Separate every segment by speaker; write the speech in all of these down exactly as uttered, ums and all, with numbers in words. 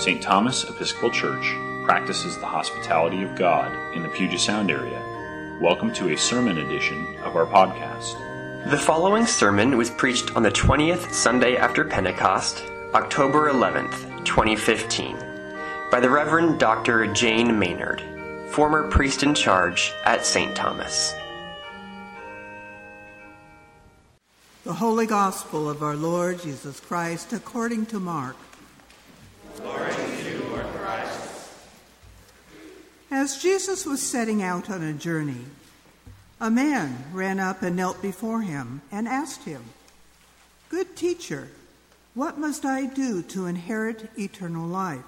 Speaker 1: Saint Thomas Episcopal Church practices the hospitality of God in the Puget Sound area. Welcome to a sermon edition of our podcast.
Speaker 2: The following sermon was preached on the twentieth Sunday after Pentecost, October eleventh, twenty fifteen, by the Reverend Doctor Jane Maynard, former priest in charge at Saint Thomas.
Speaker 3: The Holy Gospel of our Lord Jesus Christ according to Mark.
Speaker 4: Glory to you, Lord Christ.
Speaker 3: As Jesus was setting out on a journey, a man ran up and knelt before him and asked him, "Good teacher, what must I do to inherit eternal life?"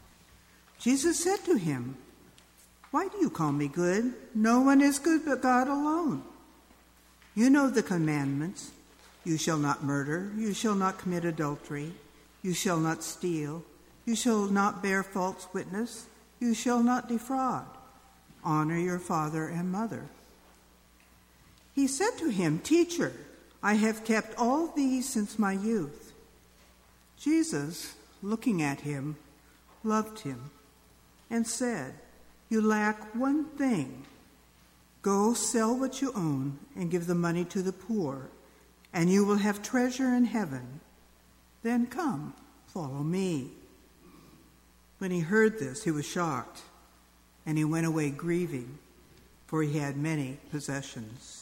Speaker 3: Jesus said to him, "Why do you call me good? No one is good but God alone. You know the commandments. You shall not murder. You shall not commit adultery. You shall not steal. You shall not bear false witness. You shall not defraud. Honor your father and mother." He said to him, "Teacher, I have kept all these since my youth." Jesus, looking at him, loved him and said, "You lack one thing. Go sell what you own and give the money to the poor, and you will have treasure in heaven. Then come, follow me." When he heard this, he was shocked, and he went away grieving, for he had many possessions.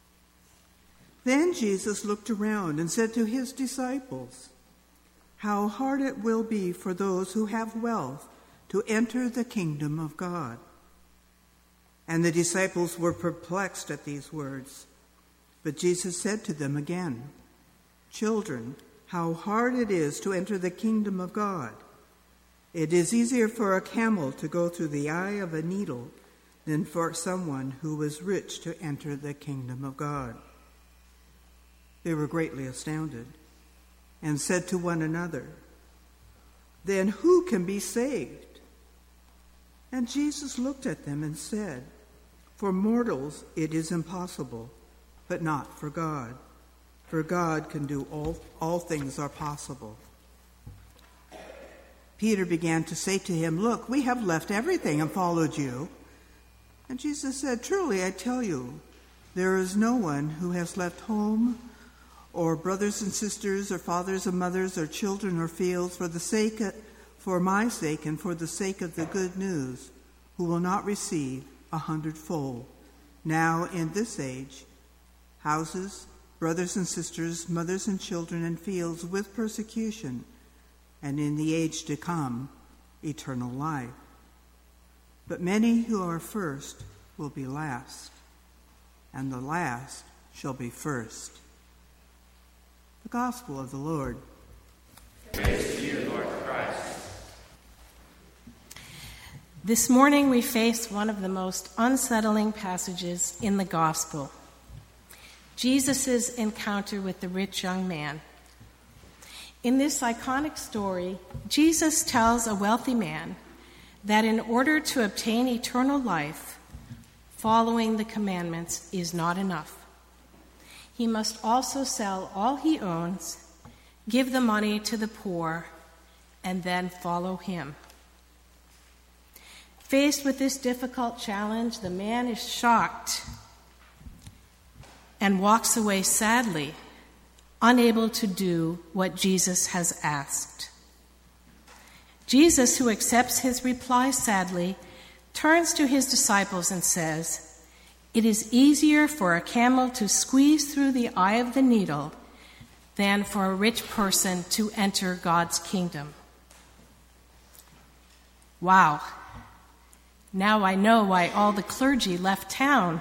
Speaker 3: Then Jesus looked around and said to his disciples, "How hard it will be for those who have wealth to enter the kingdom of God." And the disciples were perplexed at these words. But Jesus said to them again, "Children, how hard it is to enter the kingdom of God. It is easier for a camel to go through the eye of a needle than for someone who is rich to enter the kingdom of God." They were greatly astounded and said to one another, "Then who can be saved?" And Jesus looked at them and said, "For mortals it is impossible, but not for God. For God can do all, all things are possible." Peter began to say to him, "Look, we have left everything and followed you." And Jesus said, "Truly I tell you, there is no one who has left home or brothers and sisters or fathers and mothers or children or fields for the sake of, for my sake and for the sake of the good news, who will not receive a hundredfold now in this age, houses, brothers and sisters, mothers and children, and fields with persecution, and in the age to come, eternal life. But many who are first will be last, and the last shall be first." The Gospel of the Lord.
Speaker 4: Praise to you, Lord Christ.
Speaker 5: This morning we face one of the most unsettling passages in the Gospel, Jesus' encounter with the rich young man. In this iconic story, Jesus tells a wealthy man that in order to obtain eternal life, following the commandments is not enough. He must also sell all he owns, give the money to the poor, and then follow him. Faced with this difficult challenge, the man is shocked and walks away sadly, unable to do what Jesus has asked. Jesus, who accepts his reply sadly, turns to his disciples and says, "It is easier for a camel to squeeze through the eye of the needle than for a rich person to enter God's kingdom." Wow. Now I know why all the clergy left town.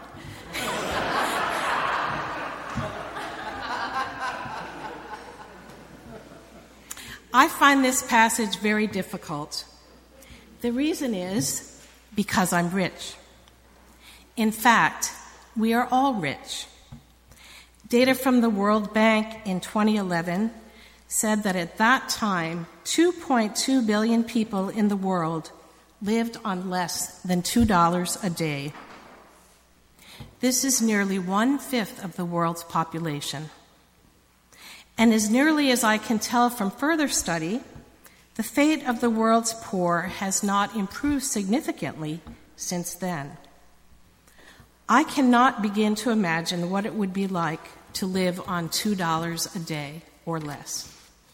Speaker 5: I find this passage very difficult. The reason is because I'm rich. In fact, we are all rich. Data from the World Bank in twenty eleven said that at that time, two point two billion people in the world lived on less than two dollars a day. This is nearly one-fifth of the world's population. And as nearly as I can tell from further study, the fate of the world's poor has not improved significantly since then. I cannot begin to imagine what it would be like to live on two dollars a day or less.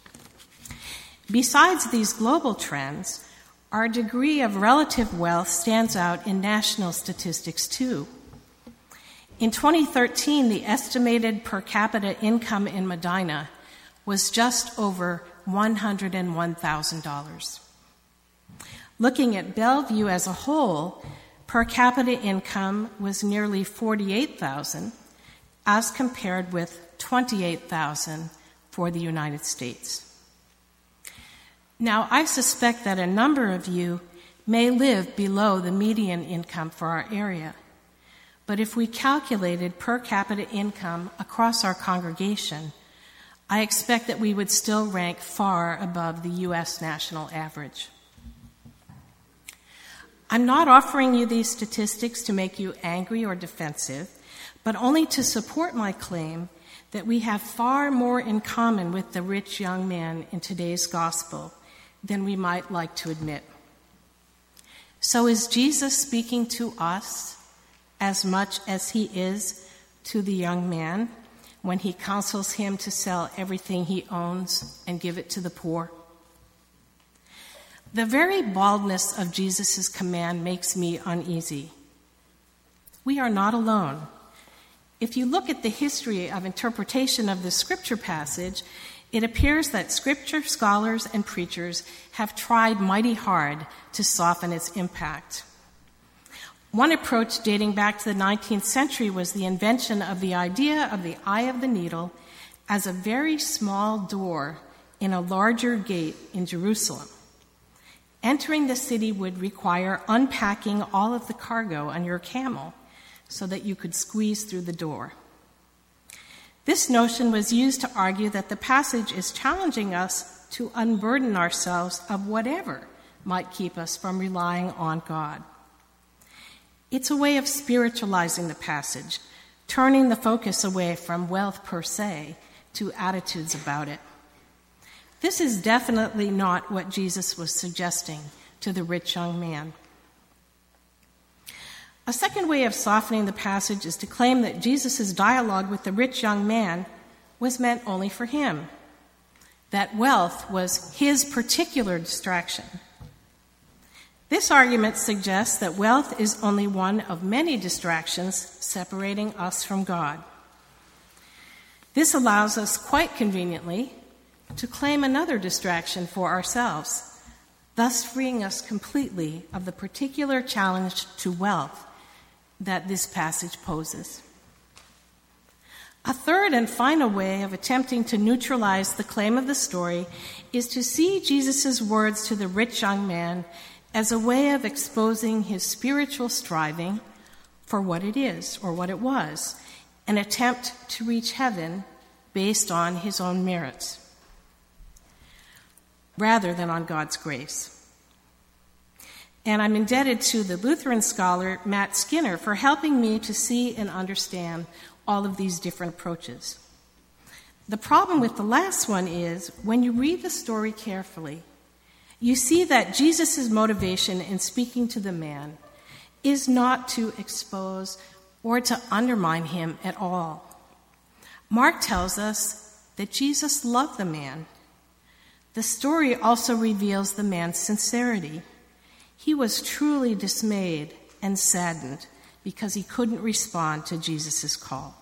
Speaker 5: Besides these global trends, our degree of relative wealth stands out in national statistics too. In twenty thirteen, the estimated per capita income in Medina was just over one hundred one thousand dollars. Looking at Bellevue as a whole, per capita income was nearly forty-eight thousand dollars as compared with twenty-eight thousand dollars for the United States. Now, I suspect that a number of you may live below the median income for our area, but if we calculated per capita income across our congregation, I expect that we would still rank far above the U S national average. I'm not offering you these statistics to make you angry or defensive, but only to support my claim that we have far more in common with the rich young man in today's gospel than we might like to admit. So is Jesus speaking to us as much as he is to the young man when he counsels him to sell everything he owns and give it to the poor? The very baldness of Jesus' command makes me uneasy. We are not alone. If you look at the history of interpretation of this scripture passage, it appears that scripture scholars and preachers have tried mighty hard to soften its impact. One approach dating back to the nineteenth century was the invention of the idea of the eye of the needle as a very small door in a larger gate in Jerusalem. Entering the city would require unpacking all of the cargo on your camel so that you could squeeze through the door. This notion was used to argue that the passage is challenging us to unburden ourselves of whatever might keep us from relying on God. It's a way of spiritualizing the passage, turning the focus away from wealth per se to attitudes about it. This is definitely not what Jesus was suggesting to the rich young man. A second way of softening the passage is to claim that Jesus' dialogue with the rich young man was meant only for him, that wealth was his particular distraction. This argument suggests that wealth is only one of many distractions separating us from God. This allows us quite conveniently to claim another distraction for ourselves, thus freeing us completely of the particular challenge to wealth that this passage poses. A third and final way of attempting to neutralize the claim of the story is to see Jesus' words to the rich young man as a way of exposing his spiritual striving for what it is or what it was, an attempt to reach heaven based on his own merits, rather than on God's grace. And I'm indebted to the Lutheran scholar Matt Skinner for helping me to see and understand all of these different approaches. The problem with the last one is, when you read the story carefully, you see that Jesus' motivation in speaking to the man is not to expose or to undermine him at all. Mark tells us that Jesus loved the man. The story also reveals the man's sincerity. He was truly dismayed and saddened because he couldn't respond to Jesus' call.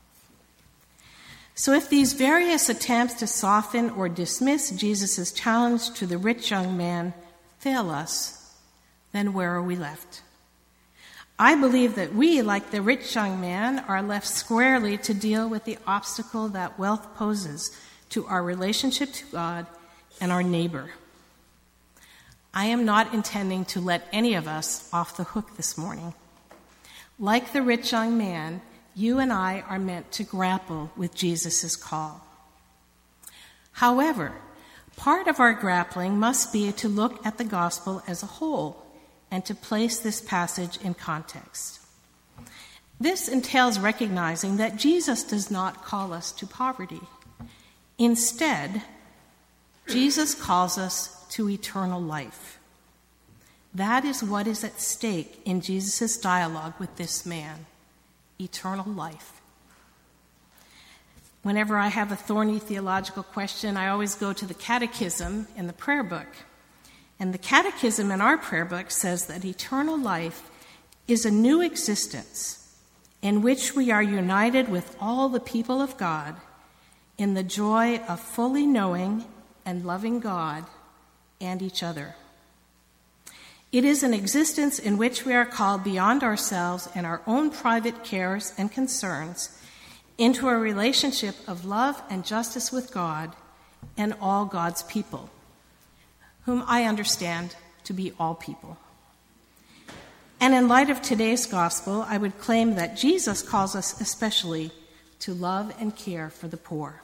Speaker 5: So if these various attempts to soften or dismiss Jesus' challenge to the rich young man fail us, then where are we left? I believe that we, like the rich young man, are left squarely to deal with the obstacle that wealth poses to our relationship to God and our neighbor. I am not intending to let any of us off the hook this morning. Like the rich young man, you and I are meant to grapple with Jesus' call. However, part of our grappling must be to look at the gospel as a whole and to place this passage in context. This entails recognizing that Jesus does not call us to poverty. Instead, Jesus calls us to eternal life. That is what is at stake in Jesus' dialogue with this man, eternal life. Whenever I have a thorny theological question, I always go to the catechism in the prayer book. And the catechism in our prayer book says that eternal life is a new existence in which we are united with all the people of God in the joy of fully knowing and loving God and each other. It is an existence in which we are called beyond ourselves and our own private cares and concerns into a relationship of love and justice with God and all God's people, whom I understand to be all people. And in light of today's gospel, I would claim that Jesus calls us especially to love and care for the poor.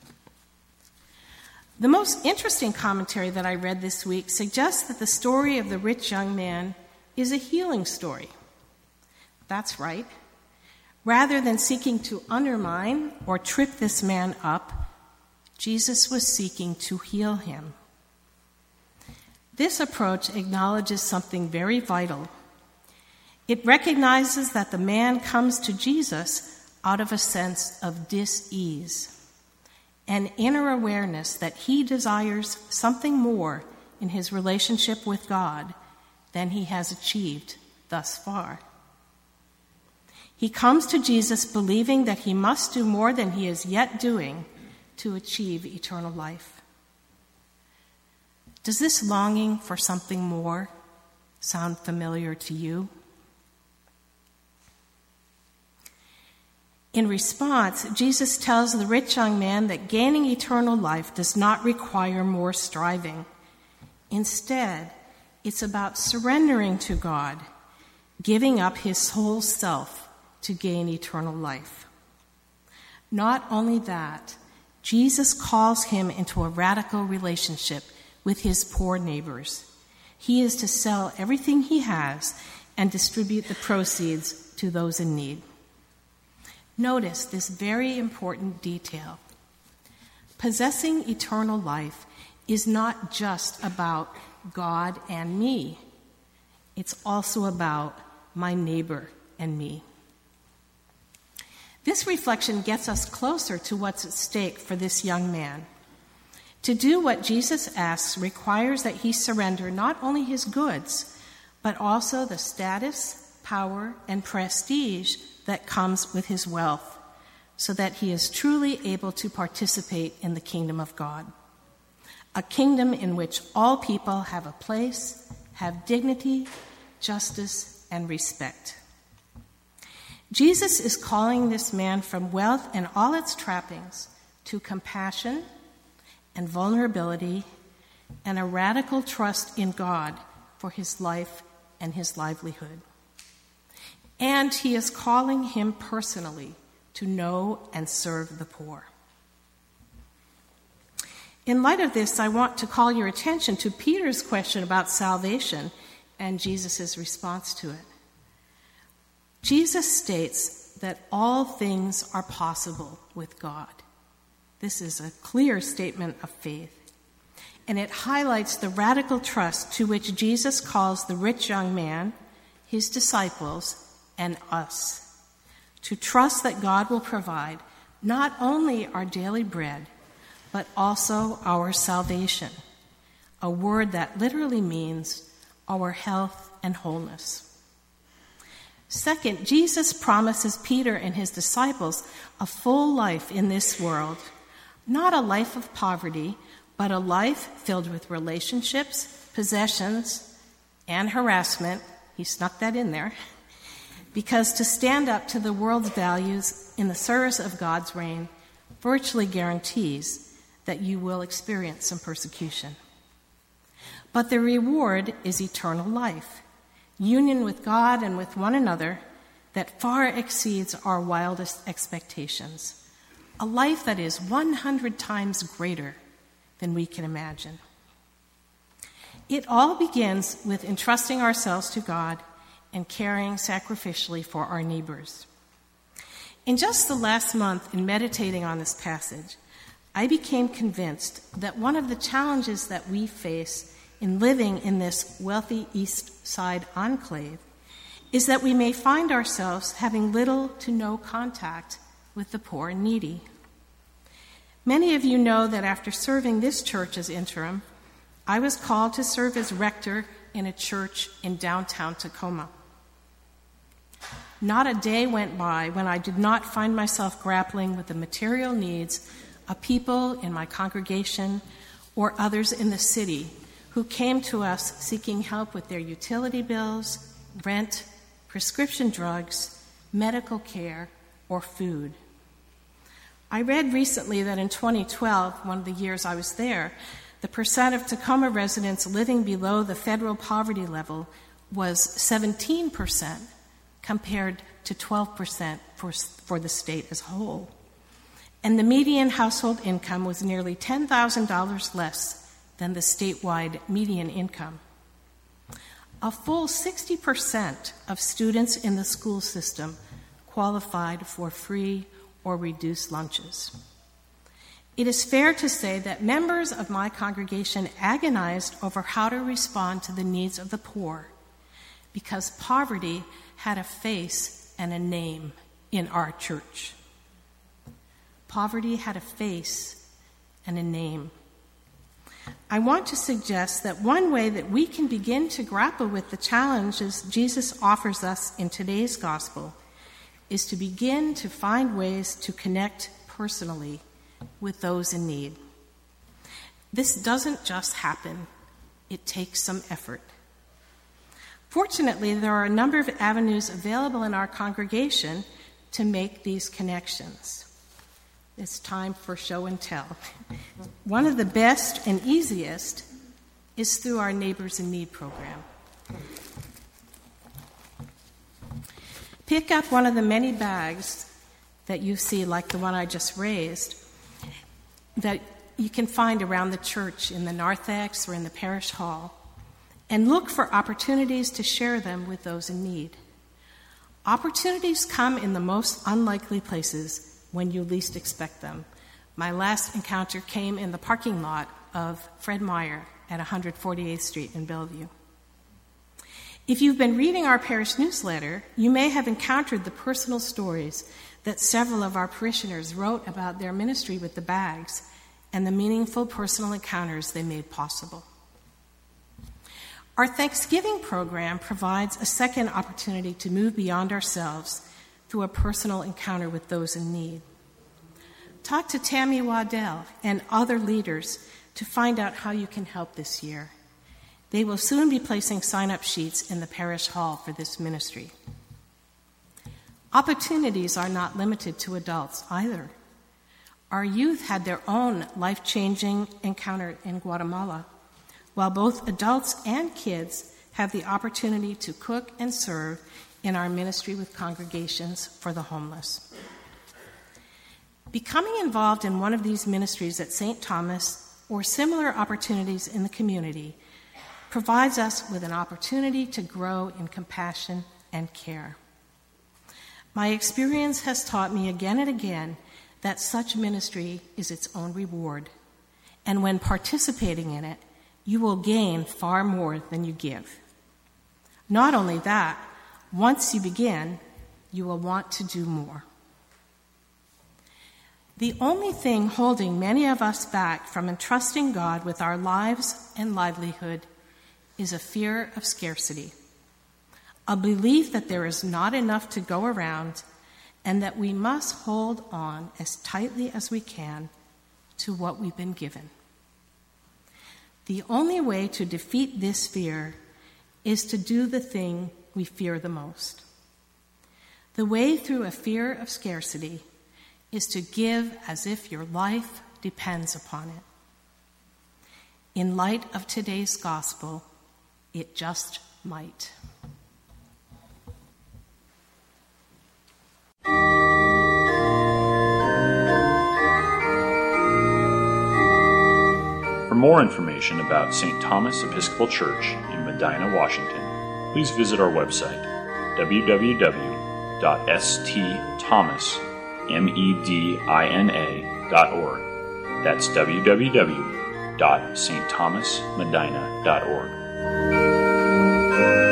Speaker 5: The most interesting commentary that I read this week suggests that the story of the rich young man is a healing story. That's right. Rather than seeking to undermine or trip this man up, Jesus was seeking to heal him. This approach acknowledges something very vital. It recognizes that the man comes to Jesus out of a sense of dis-ease, an inner awareness that he desires something more in his relationship with God than he has achieved thus far. He comes to Jesus believing that he must do more than he is yet doing to achieve eternal life. Does this longing for something more sound familiar to you? In response, Jesus tells the rich young man that gaining eternal life does not require more striving. Instead, it's about surrendering to God, giving up his whole self to gain eternal life. Not only that, Jesus calls him into a radical relationship with his poor neighbors. He is to sell everything he has and distribute the proceeds to those in need. Notice this very important detail. Possessing eternal life is not just about God and me. It's also about my neighbor and me. This reflection gets us closer to what's at stake for this young man. To do what Jesus asks requires that he surrender not only his goods, but also the status, power, and prestige that comes with his wealth, so that he is truly able to participate in the kingdom of God, a kingdom in which all people have a place, have dignity, justice, and respect. Jesus is calling this man from wealth and all its trappings to compassion and vulnerability and a radical trust in God for his life and his livelihood. And he is calling him personally to know and serve the poor. In light of this, I want to call your attention to Peter's question about salvation and Jesus' response to it. Jesus states that all things are possible with God. This is a clear statement of faith, and it highlights the radical trust to which Jesus calls the rich young man, his disciples, and us, to trust that God will provide not only our daily bread, but also our salvation, a word that literally means our health and wholeness. Second, Jesus promises Peter and his disciples a full life in this world, not a life of poverty, but a life filled with relationships, possessions, and harassment. He snuck that in there. Because to stand up to the world's values in the service of God's reign virtually guarantees that you will experience some persecution. But the reward is eternal life, union with God and with one another that far exceeds our wildest expectations, a life that is one hundred times greater than we can imagine. It all begins with entrusting ourselves to God and caring sacrificially for our neighbors. In just the last month, in meditating on this passage, I became convinced that one of the challenges that we face in living in this wealthy East Side enclave is that we may find ourselves having little to no contact with the poor and needy. Many of you know that after serving this church as interim, I was called to serve as rector in a church in downtown Tacoma. Not a day went by when I did not find myself grappling with the material needs of people in my congregation or others in the city who came to us seeking help with their utility bills, rent, prescription drugs, medical care, or food. I read recently that in twenty twelve, one of the years I was there, the percent of Tacoma residents living below the federal poverty level was seventeen percent compared to twelve percent for, for the state as a whole. And the median household income was nearly ten thousand dollars less than the statewide median income. A full sixty percent of students in the school system qualified for free or reduced lunches. It is fair to say that members of my congregation agonized over how to respond to the needs of the poor because poverty had a face and a name in our church. Poverty had a face and a name. I want to suggest that one way that we can begin to grapple with the challenges Jesus offers us in today's gospel is to begin to find ways to connect personally with those in need. This doesn't just happen. It takes some effort. Fortunately, there are a number of avenues available in our congregation to make these connections. It's time for show and tell. One of the best and easiest is through our Neighbors in Need program. Pick up one of the many bags that you see, like the one I just raised, that you can find around the church in the narthex or in the parish hall, and look for opportunities to share them with those in need. Opportunities come in the most unlikely places when you least expect them. My last encounter came in the parking lot of Fred Meyer at one hundred forty-eighth Street in Bellevue. If you've been reading our parish newsletter, you may have encountered the personal stories that several of our parishioners wrote about their ministry with the bags and the meaningful personal encounters they made possible. Our Thanksgiving program provides a second opportunity to move beyond ourselves through a personal encounter with those in need. Talk to Tammy Waddell and other leaders to find out how you can help this year. They will soon be placing sign-up sheets in the parish hall for this ministry. Opportunities are not limited to adults either. Our youth had their own life-changing encounter in Guatemala, while both adults and kids have the opportunity to cook and serve in our ministry with congregations for the homeless. Becoming involved in one of these ministries at Saint Thomas or similar opportunities in the community provides us with an opportunity to grow in compassion and care. My experience has taught me again and again that such ministry is its own reward, and when participating in it, you will gain far more than you give. Not only that, once you begin, you will want to do more. The only thing holding many of us back from entrusting God with our lives and livelihood is a fear of scarcity, a belief that there is not enough to go around and that we must hold on as tightly as we can to what we've been given. The only way to defeat this fear is to do the thing we fear the most. The way through a fear of scarcity is to give as if your life depends upon it. In light of today's gospel, it just might.
Speaker 1: For more information about Saint Thomas Episcopal Church in Medina, Washington, please visit our website, w w w dot s t thomas medina dot org, That's w w w dot st thomas medina dot org.